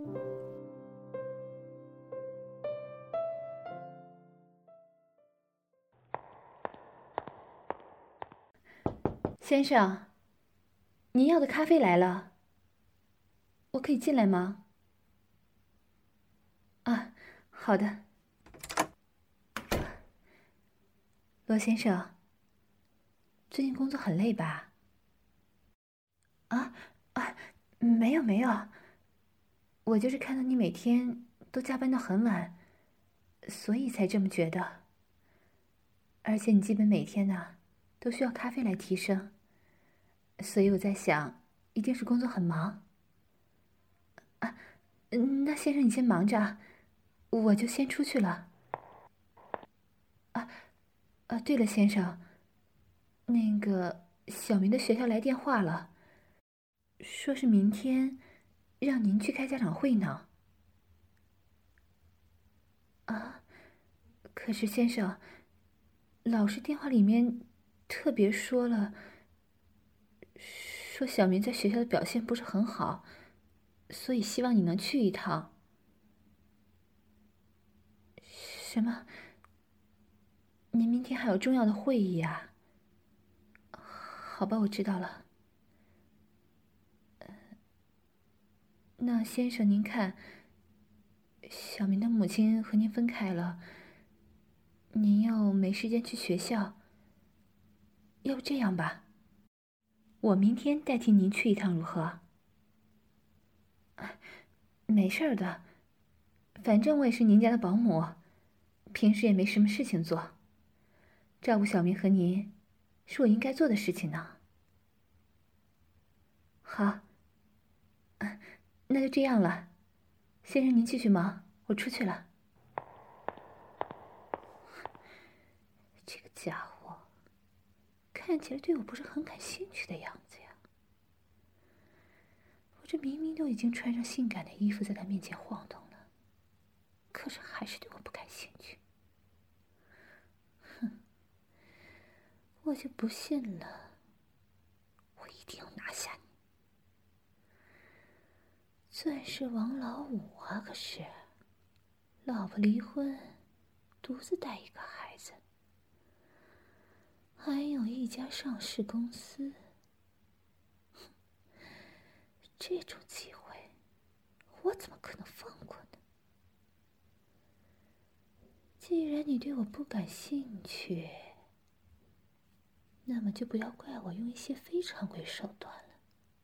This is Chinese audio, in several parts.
先生，您要的咖啡来了，我可以进来吗？啊，好的。罗先生，最近工作很累吧？啊啊，没有没有，我就是看到你每天都加班到很晚，所以才这么觉得。而且你基本每天呢，都需要咖啡来提升，所以我在想，一定是工作很忙。那先生你先忙着，我就先出去了。对了，先生，那个小明的学校来电话了，说是明天让您去开家长会呢。啊，可是先生，老师电话里面特别说了，说小明在学校的表现不是很好，所以希望你能去一趟。什么？您明天还有重要的会议啊？好吧，我知道了。那先生，您看，小明的母亲和您分开了，您又没时间去学校，要不这样吧，我明天代替您去一趟，如何？没事儿的，反正我也是您家的保姆，平时也没什么事情做，照顾小明和您，是我应该做的事情呢。好，那就这样了，先生您继续忙，我出去了。这个家伙看起来对我不是很感兴趣的样子呀。我这明明都已经穿上性感的衣服在他面前晃动了，可是还是对我不感兴趣。哼，我就不信了，我一定要拿下你！钻石王老五啊，可是老婆离婚，独自带一个孩子，还有一家上市公司。这种机会，我怎么可能放过呢？既然你对我不感兴趣，那么就不要怪我用一些非常规手段了。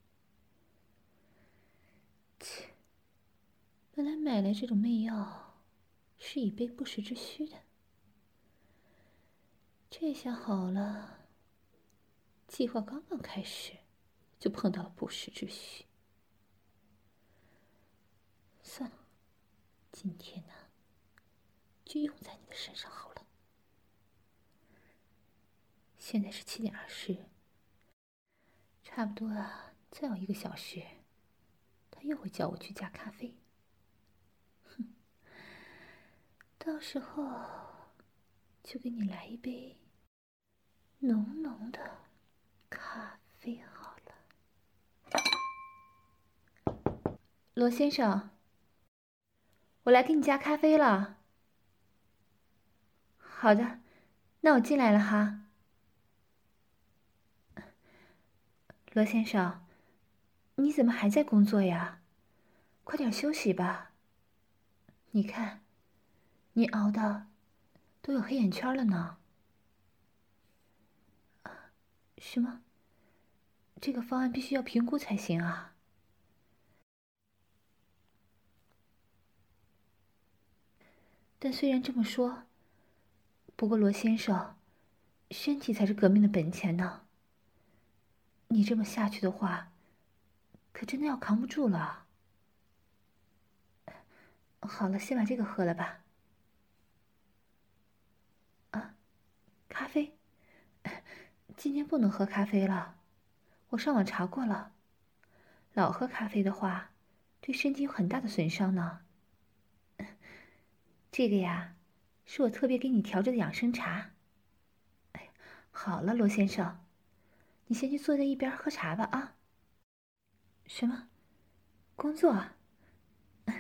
切，本来买来这种媚药是以备不时之需的，这下好了，计划刚刚开始，就碰到了不时之需。算了，今天呢，就用在你的身上好了。现在是7:20，差不多啊，再有1个小时，他又会叫我去加咖啡。哼，到时候就给你来一杯浓浓的咖啡好了。罗先生，我来给你加咖啡了。好的，那我进来了哈。罗先生，你怎么还在工作呀？快点休息吧。你看，你熬的都有黑眼圈了呢。什么？这个方案必须要评估才行啊。但虽然这么说，不过罗先生，身体才是革命的本钱呢。你这么下去的话，可真的要扛不住了。好了，先把这个喝了吧。啊，咖啡？今天不能喝咖啡了，我上网查过了，老喝咖啡的话，对身体有很大的损伤呢。这个呀，是我特别给你调制的养生茶。哎，好了，罗先生，你先去坐在一边喝茶吧啊。什么？工作？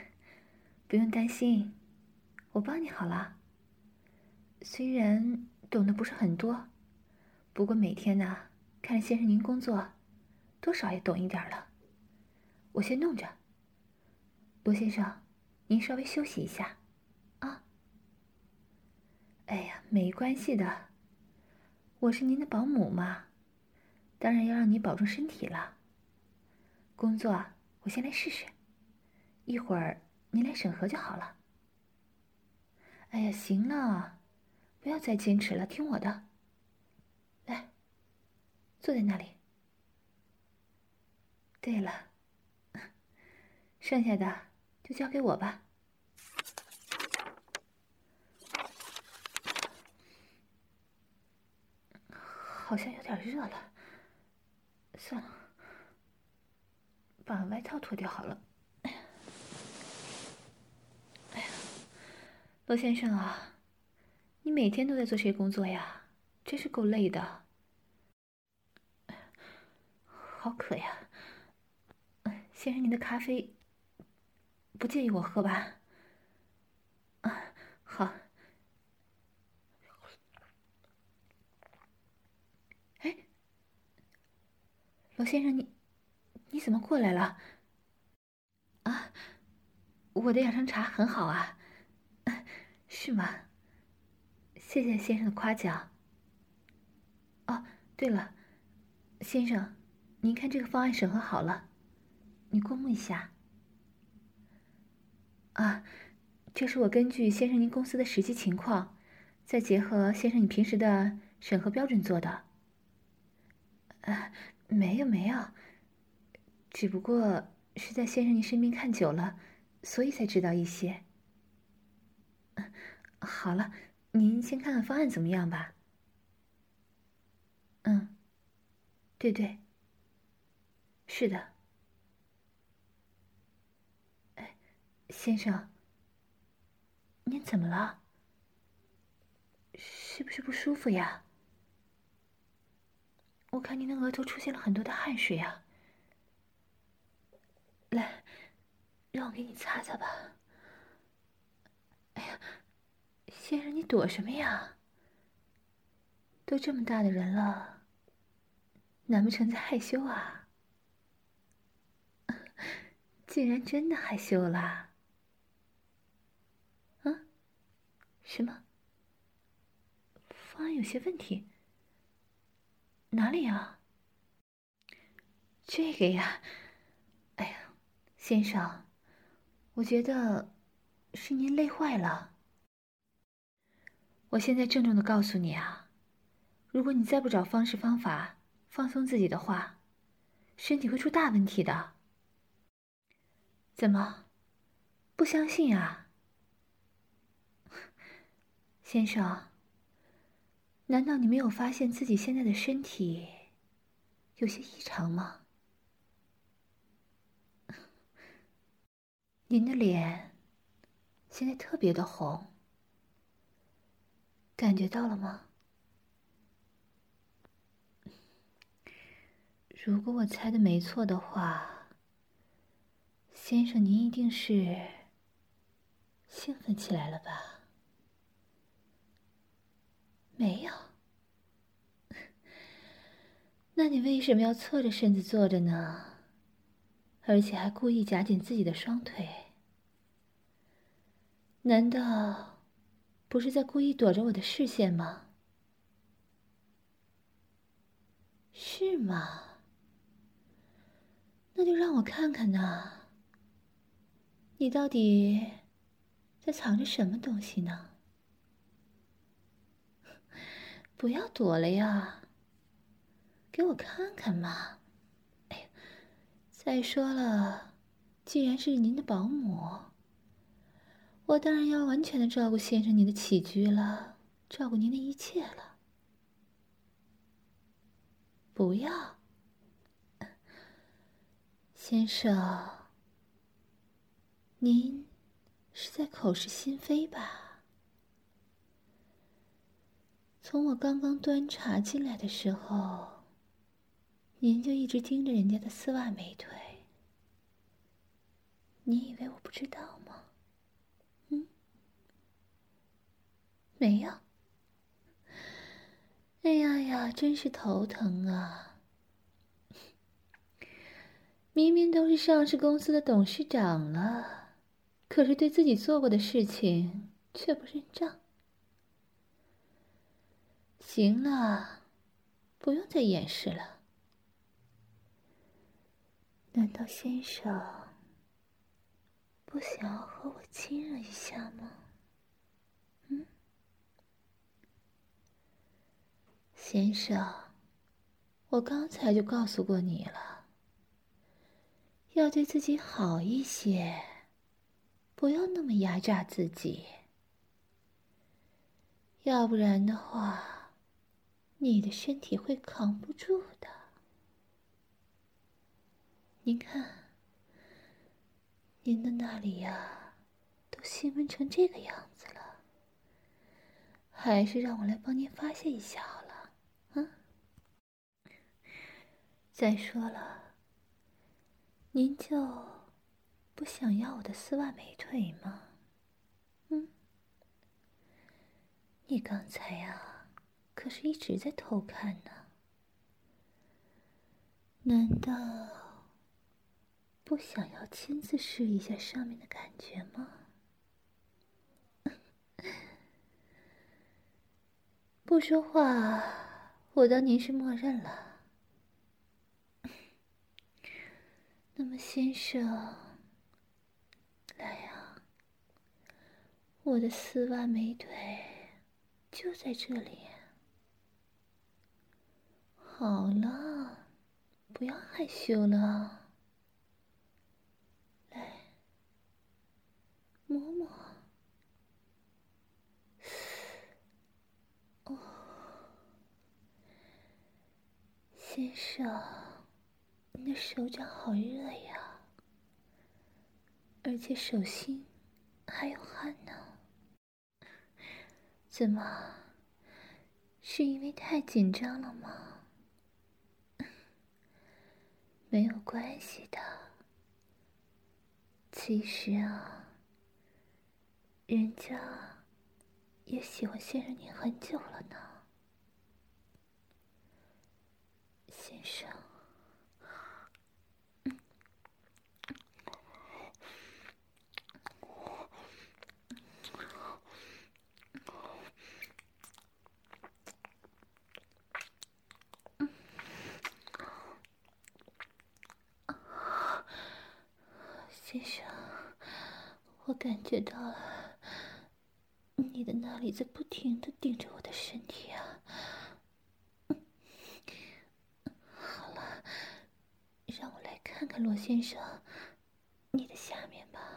不用担心，我帮你好了。虽然懂得不是很多，不过每天呢，看着先生您工作，多少也懂一点了。我先弄着。罗先生，您稍微休息一下，啊。哎呀，没关系的，我是您的保姆嘛，当然要让你保重身体了。工作我先来试试，一会儿您来审核就好了。哎呀，行了，不要再坚持了，听我的。来，坐在那里。对了，剩下的就交给我吧。好像有点热了，算了，把外套脱掉好了。哎呀，罗先生啊，你每天都在做这些工作呀，真是够累的。好渴呀！先生，您的咖啡不介意我喝吧？啊，好。哎，罗先生，你怎么过来了？啊，我的养生茶很好啊。是吗？谢谢先生的夸奖。哦，对了，先生，您看这个方案审核好了，你过目一下。啊，这是我根据先生您公司的实际情况，再结合先生你平时的审核标准做的。没有没有，只不过是在先生您身边看久了，所以才知道一些。好了，您先看看方案怎么样吧。嗯，对对，是的。哎，先生，您怎么了？是不是不舒服呀？我看您的额头出现了很多的汗水啊。来，让我给你擦擦吧。哎呀，先生，你躲什么呀？都这么大的人了，难不成在害羞啊？竟然真的害羞啦？啊？什么？方案有些问题？哪里啊？这个呀，哎呀，先生，我觉得是您累坏了。我现在郑重的告诉你啊，如果你再不找方式方法放松自己的话，身体会出大问题的。怎么，不相信啊？先生，难道你没有发现自己现在的身体有些异常吗？您的脸现在特别的红，感觉到了吗？如果我猜的没错的话，先生您一定是兴奋起来了吧？没有。那你为什么要侧着身子坐着呢？而且还故意夹紧自己的双腿？难道不是在故意躲着我的视线吗？是吗？那就让我看看呐，你到底在藏着什么东西呢？不要躲了呀，给我看看嘛！哎呀，再说了，既然是您的保姆，我当然要完全的照顾先生您的起居了，照顾您的一切了。不要，先生，您是在口是心非吧？从我刚刚端茶进来的时候，您就一直盯着人家的丝袜美腿。你以为我不知道吗？ 没有。哎呀呀，真是头疼啊！明明都是上市公司的董事长了，可是对自己做过的事情却不认账。行了，不用再掩饰了。难道先生不想要和我亲热一下吗？先生，我刚才就告诉过你了，要对自己好一些，不要那么压榨自己，要不然的话，你的身体会扛不住的。您看，您的那里呀，都兴奋成这个样子了，还是让我来帮您发泄一下好了，啊？再说了，您就不想要我的丝袜美腿吗？你刚才呀，可是一直在偷看呢。难道不想要亲自试一下上面的感觉吗？不说话，我当您是默认了。那么，先生，来呀，我的丝袜美腿就在这里。好了，不要害羞了，来，摸摸。哦，先生，你的手掌好热呀，而且手心还有汗呢。怎么，是因为太紧张了吗？没有关系的。其实啊，人家也喜欢先生您很久了呢，先生。先生，我感觉到了，你的那里在不停地顶着我的身体啊。好了，让我来看看罗先生，你的下面吧。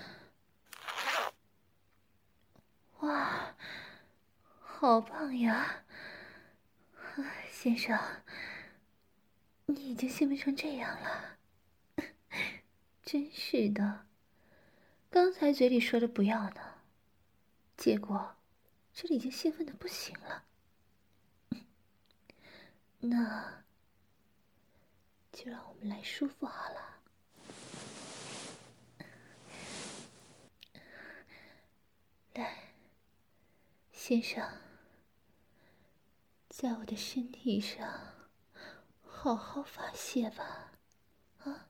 哇，好棒呀！先生，你已经兴奋成这样了，真是的。刚才嘴里说着不要呢，结果这里已经兴奋的不行了。那就让我们来舒服好了。来，先生，在我的身体上好好发泄吧，啊！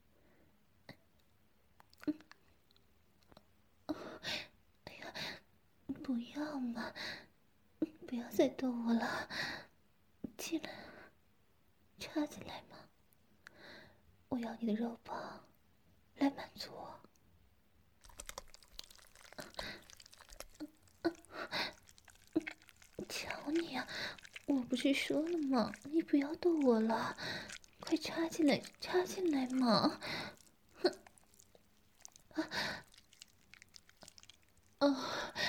哎呀，不要嘛，不要再逗我了，进来，插进来嘛，我要你的肉棒来满足我。瞧你啊，我不是说了吗？你不要逗我了，快插进来，插进来嘛！哼，哦，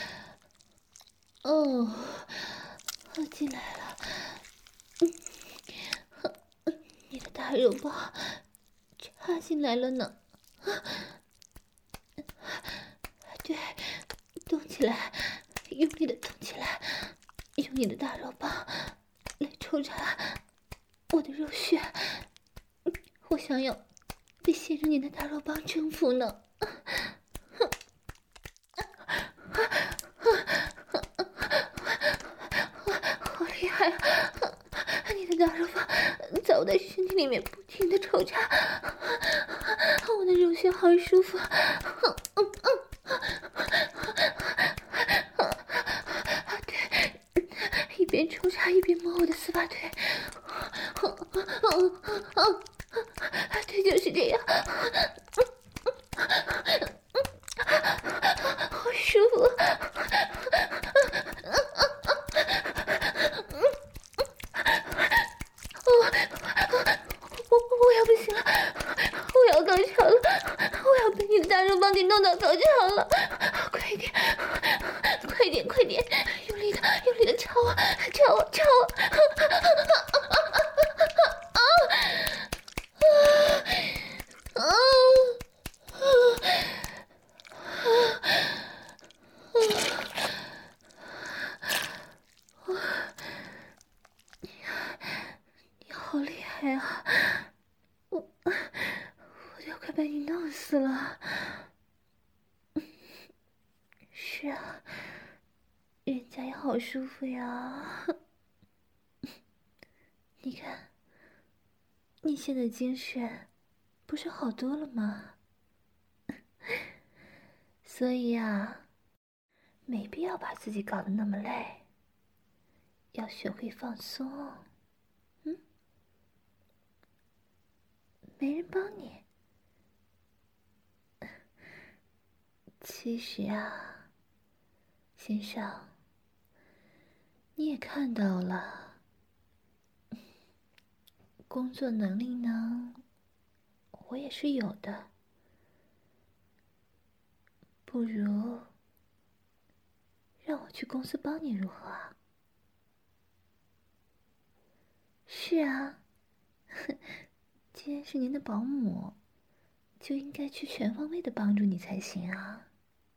哦，进来了。你的大肉棒插进来了呢。对，动起来，用力的动起来，用你的大肉棒来抽插我的肉穴。我想要被先生你的大肉棒征服呢。 在身体里面不停的抽插，我的肉穴好舒服，对，一边抽插一边摸我的丝袜腿，对，就是这样，好舒服。我要不行了，我要高潮了，我要被你的大肉棒给弄到高潮了，快点，快点，快点，用力的敲啊，敲啊，敲啊！你好厉害啊！我都要快被你弄死了。是啊，人家也好舒服呀。你看，你现在精神不是好多了吗？所以啊，没必要把自己搞得那么累，要学会放松。没人帮你。其实啊，先生，你也看到了，工作能力呢，我也是有的。不如让我去公司帮你如何啊？是啊，既然是您的保姆，就应该去全方位的帮助你才行啊。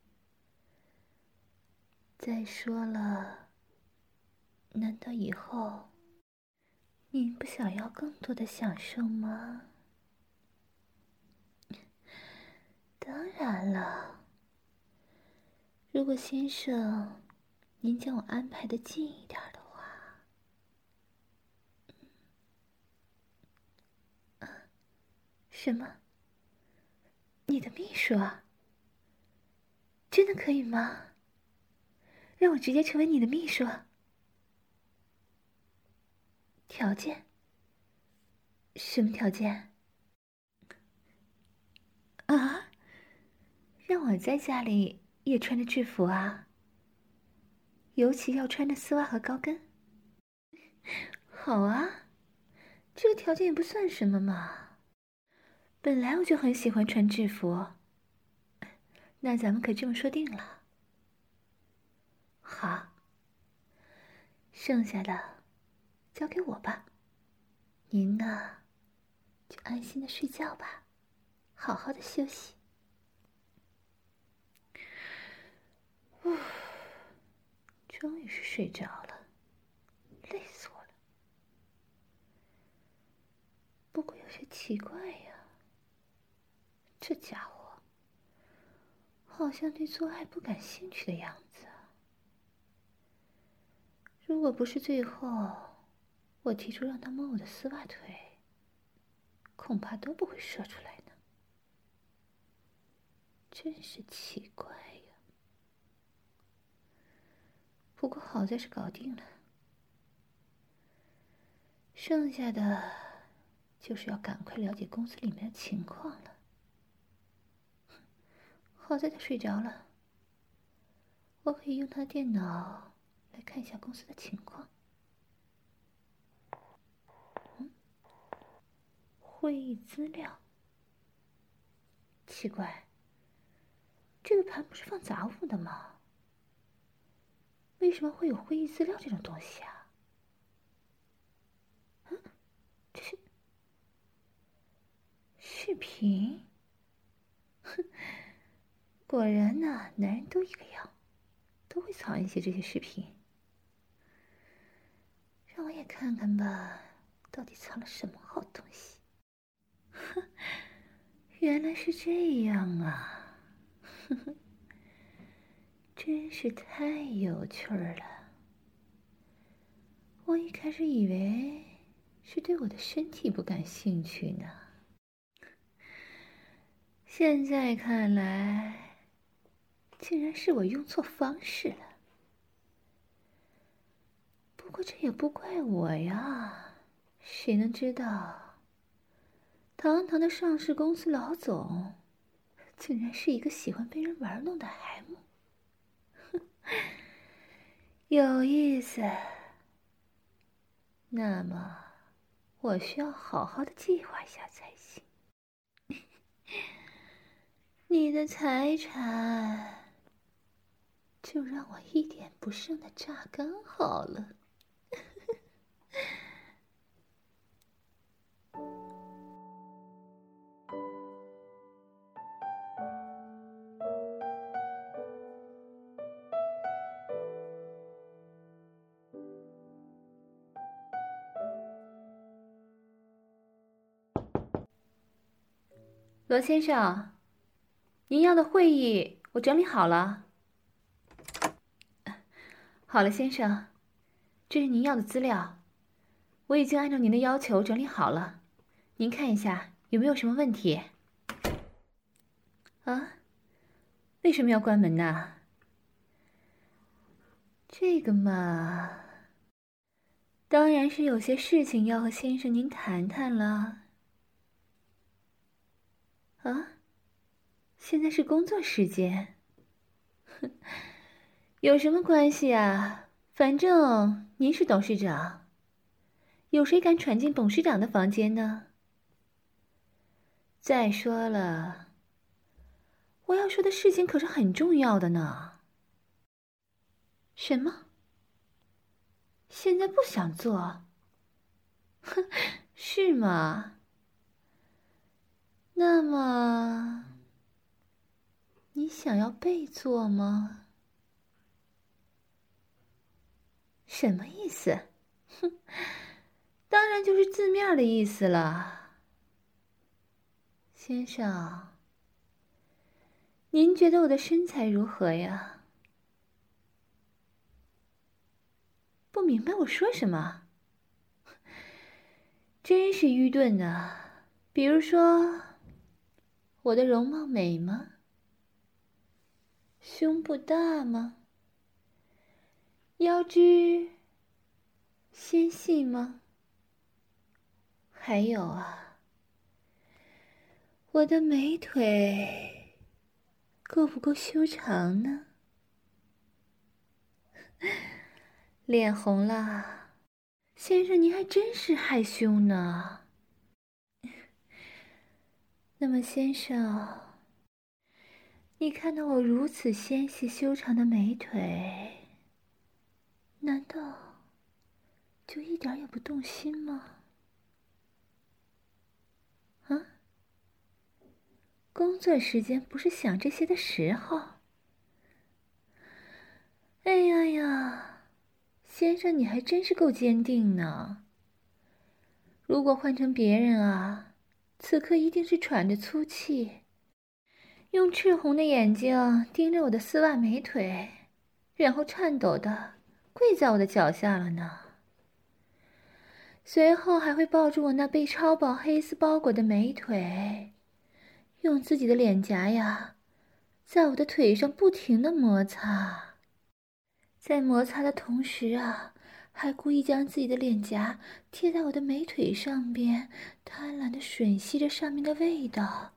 再说了，难道以后您不想要更多的享受吗？当然了，如果先生您将我安排的近一点的话。什么？你的秘书啊？真的可以吗？让我直接成为你的秘书？条件？什么条件？啊？让我在家里也穿着制服啊？尤其要穿着丝袜和高跟？好啊，这个条件也不算什么嘛。本来我就很喜欢穿制服，那咱们可这么说定了。好，剩下的交给我吧。您呢，就安心的睡觉吧，好好的休息。终于是睡着了，累死我了。不过有些奇怪呀，这家伙好像对做爱不感兴趣的样子啊。如果不是最后我提出让他摸我的丝袜腿，恐怕都不会射出来呢。真是奇怪呀。不过好在是搞定了，剩下的就是要赶快了解公司里面的情况了。好在他睡着了，我可以用他的电脑来看一下公司的情况。会议资料。奇怪，这个盘不是放杂物的吗？为什么会有会议资料这种东西啊？这是视频。哼，果然呐，男人都一个样，都会藏一些这些视频。让我也看看吧，到底藏了什么好东西。哼，原来是这样啊！呵呵，真是太有趣了。我一开始以为是对我的身体不感兴趣呢？现在看来，竟然是我用错方式了。不过这也不怪我呀，谁能知道，堂堂的上市公司老总，竟然是一个喜欢被人玩弄的 M。有意思。那么，我需要好好的计划一下才行。你的财产，就让我一点不剩的榨干好了。罗先生，您要的会议我整理好了。好了，先生，这是您要的资料，我已经按照您的要求整理好了，您看一下有没有什么问题？啊？为什么要关门呢？这个嘛，当然是有些事情要和先生您谈谈了。啊？现在是工作时间。哼，有什么关系啊？反正您是董事长，有谁敢闯进董事长的房间呢？再说了，我要说的事情可是很重要的呢。什么？现在不想做？哼，是吗？那么，你想要被做吗？什么意思？哼，当然就是字面的意思了。先生，您觉得我的身材如何呀？不明白我说什么？真是愚钝啊！比如说，我的容貌美吗？胸部大吗？腰肢纤细吗？还有啊，我的美腿够不够修长呢？脸红了，先生，您还真是害羞呢。那么，先生，你看到我如此纤细修长的美腿，难道就一点也不动心吗？啊？工作时间不是想这些的时候。哎呀呀，先生，你还真是够坚定呢。如果换成别人啊，此刻一定是喘着粗气，用赤红的眼睛盯着我的丝袜美腿，然后颤抖的跪在我的脚下了呢。随后还会抱住我那被超薄黑丝包裹的美腿，用自己的脸颊呀，在我的腿上不停的摩擦。在摩擦的同时啊，还故意将自己的脸颊贴在我的美腿上边，贪婪的吮吸着上面的味道。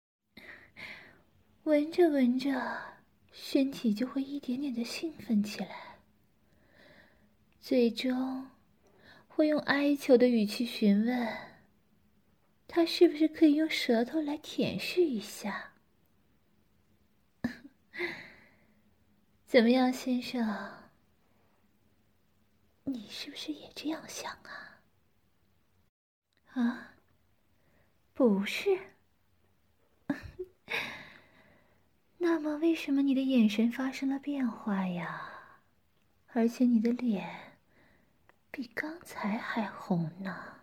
闻着闻着，身体就会一点点的兴奋起来，最终会用哀求的语气询问他是不是可以用舌头来舔舐一下。怎么样，先生？你是不是也这样想啊？啊？不是。那么为什么你的眼神发生了变化呀？而且你的脸比刚才还红呢。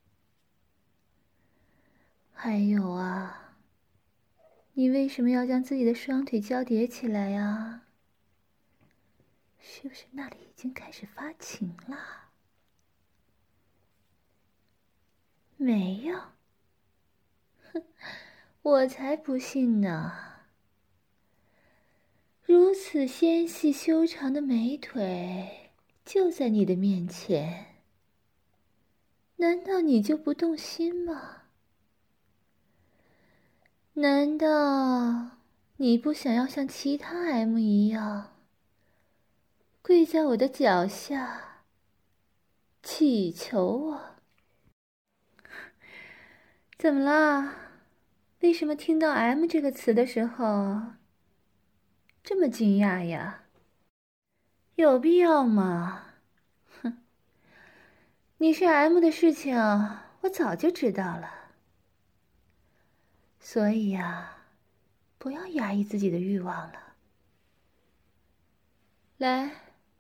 还有啊，你为什么要将自己的双腿交叠起来呀？是不是那里已经开始发情了？ 没有。哼，我才不信呢！如此纤细修长的美腿就在你的面前，难道你就不动心吗？难道你不想要像其他 M 一样，跪在我的脚下，祈求我？怎么了？为什么听到 M 这个词的时候这么惊讶呀？有必要吗？哼，你是 M 的事情我早就知道了，所以呀，不要压抑自己的欲望了。来，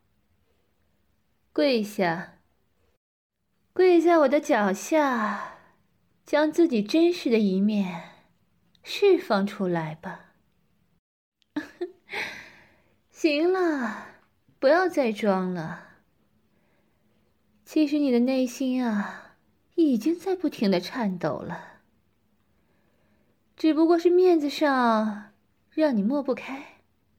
跪下，跪在我的脚下，将自己真实的一面释放出来吧。行了，不要再装了。其实你的内心啊，已经在不停地颤抖了，只不过是面子上让你抹不开。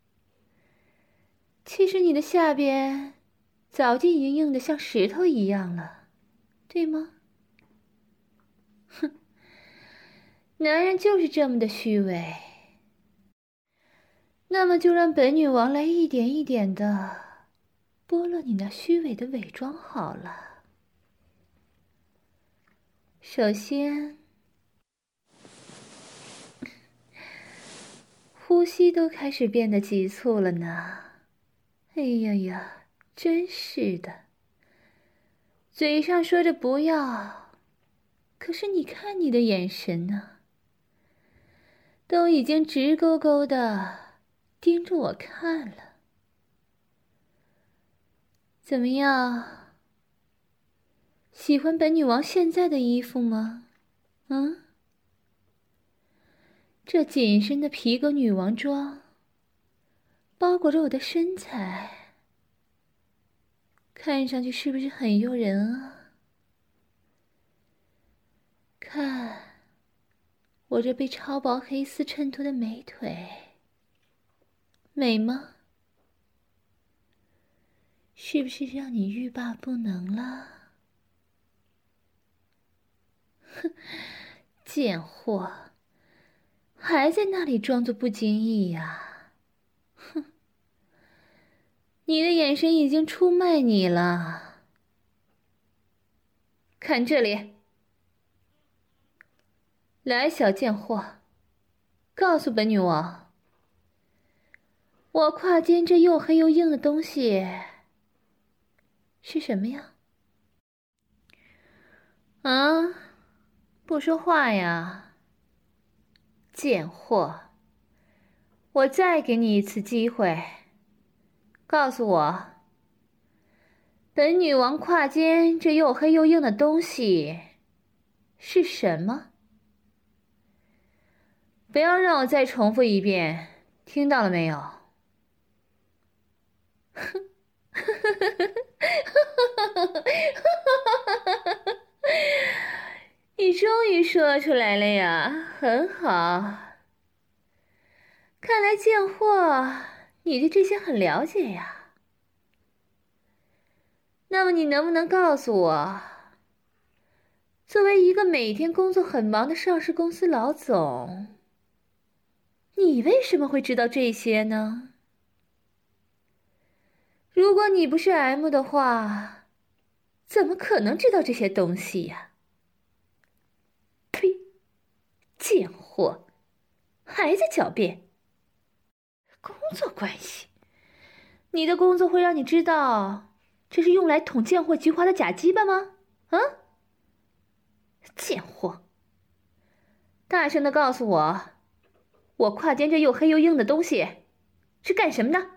其实你的下边早就已经硬得像石头一样了，对吗？哼，男人就是这么的虚伪。那么就让本女王来一点一点的剥落你那虚伪的伪装好了。首先，呼吸都开始变得急促了呢。哎呀呀，真是的。嘴上说着不要，可是你看你的眼神呢，都已经直勾勾的盯着我看了。怎么样？喜欢本女王现在的衣服吗？嗯？这紧身的皮革女王装包裹着我的身材，看上去是不是很诱人啊？看我这被超薄黑丝衬托的美腿，美吗？是不是让你欲罢不能了？哼，贱货，还在那里装作不经意呀？哼，你的眼神已经出卖你了。看这里，来，小贱货，告诉本女王，我胯间这又黑又硬的东西是什么呀？啊，不说话呀？贱货，我再给你一次机会，告诉我，本女王胯间这又黑又硬的东西是什么？不要让我再重复一遍，听到了没有？哼，你终于说出来了呀，很好。看来贱货，你对这些很了解呀。那么你能不能告诉我，作为一个每天工作很忙的上市公司老总，你为什么会知道这些呢？如果你不是 M 的话，怎么可能知道这些东西呀？呸！贱货，还在狡辩。工作关系？你的工作会让你知道这是用来捅贱货菊花的假鸡巴吗？啊！贱货！大声的告诉我，我胯间这又黑又硬的东西是干什么的？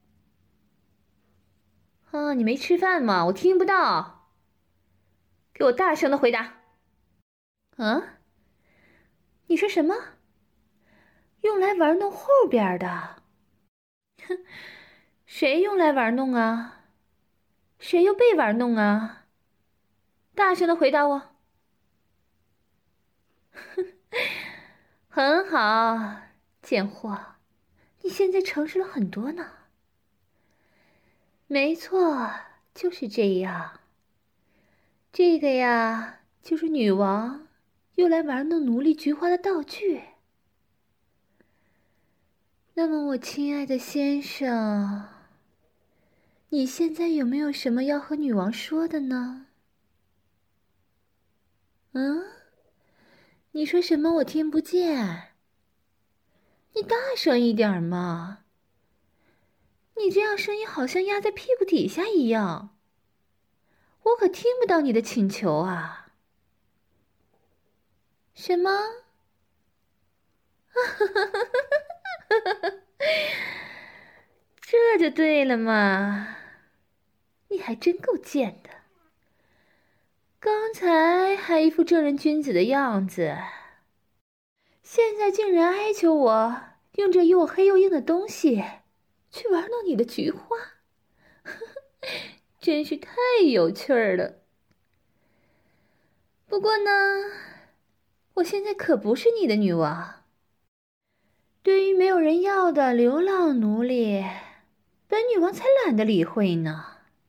啊，你没吃饭吗？我听不到。给我大声的回答。啊？你说什么？用来玩弄后边的？哼，谁用来玩弄啊？谁又被玩弄啊？大声的回答我。 很好，贱货，你现在诚实了很多呢。没错，就是这样。这个呀，就是女王用来玩弄奴隶菊花的道具。那么，我亲爱的先生，你现在有没有什么要和女王说的呢？嗯？你说什么？我听不见。你大声一点嘛！你这样声音好像压在屁股底下一样，我可听不到你的请求啊。什么？这就对了嘛！你还真够贱的，刚才还一副正人君子的样子，现在竟然哀求我用这又黑又硬的东西去玩弄你的菊花，真是太有趣儿了。不过呢，我现在可不是你的女王。对于没有人要的流浪奴隶，本女王才懒得理会呢。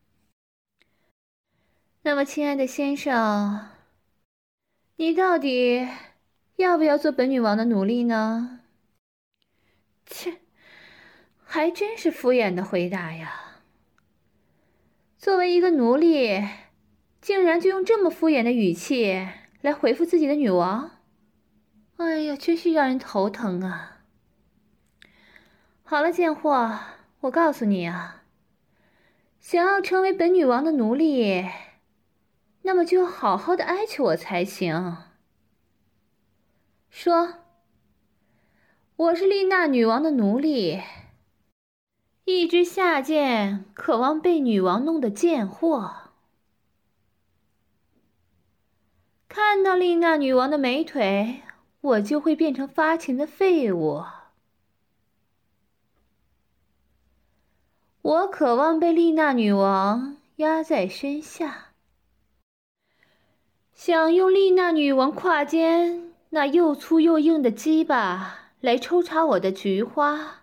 那么，亲爱的先生，你到底要不要做本女王的奴隶呢？切，还真是敷衍的回答呀。作为一个奴隶，竟然就用这么敷衍的语气来回复自己的女王，哎呀，真是让人头疼啊。好了，贱货，我告诉你啊，想要成为本女王的奴隶，那么就要好好的哀求我才行。说，我是丽娜女王的奴隶，一只下贱、渴望被女王弄的贱货。看到丽娜女王的美腿，我就会变成发情的废物。我渴望被丽娜女王压在身下，想用丽娜女王胯间那又粗又硬的鸡巴来抽插我的菊花。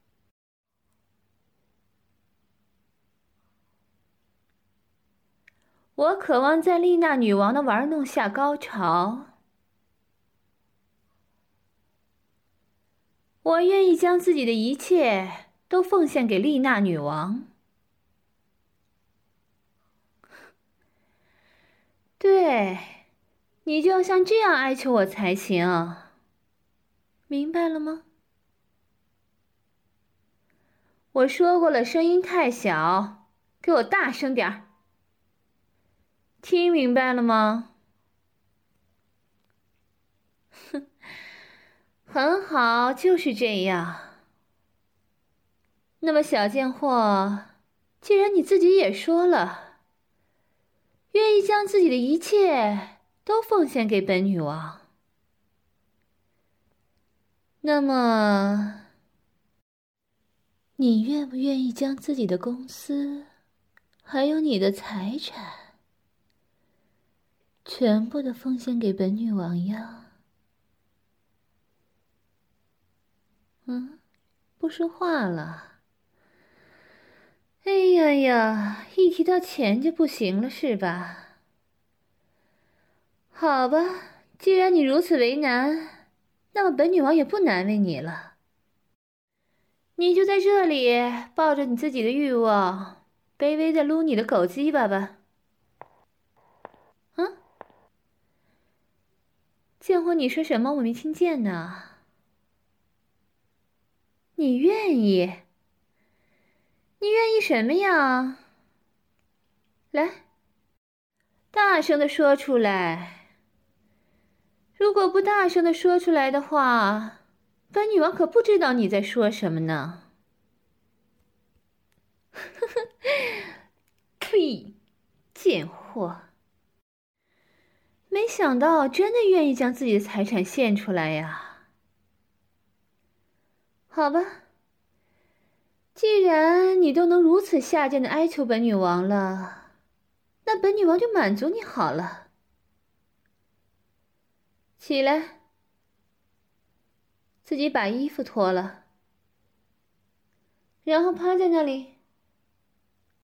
我渴望在丽娜女王的玩弄下高潮。我愿意将自己的一切都奉献给丽娜女王。对，你就要像这样哀求我才行，明白了吗？我说过了，声音太小，给我大声点儿。听明白了吗？哼，很好，就是这样。那么，小贱货，既然你自己也说了，愿意将自己的一切都奉献给本女王，那么，你愿不愿意将自己的公司，还有你的财产，全部的奉献给本女王呀？不说话了。哎呀呀，一提到钱就不行了是吧？好吧，既然你如此为难，那么本女王也不难为你了。你就在这里抱着你自己的欲望，卑微的撸你的狗鸡巴吧。啊？贱货，你说什么？我没听见呢。你愿意？你愿意什么呀？来，大声的说出来。如果不大声的说出来的话，本女王可不知道你在说什么呢。呵呵，呸！贱货！没想到真的愿意将自己的财产献出来呀。好吧，既然你都能如此下贱的哀求本女王了，那本女王就满足你好了。 起来，自己把衣服脱了，然后趴在那里